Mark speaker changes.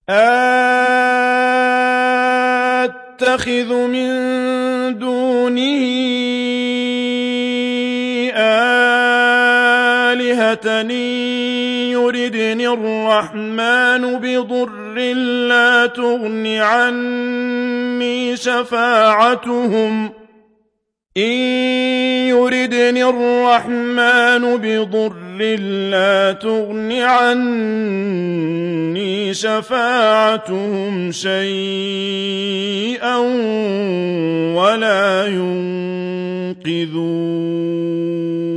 Speaker 1: أَتَّخِذُ مِن دُونِهِ آلِهَةً إِن يُرِدْنِ الرَّحْمَٰنُ بِضُرٍّ لَّا تُغْنِ عَنِّي شَفَاعَتُهُمْ شَيْئًا، وَلَا يُنقِذُونِ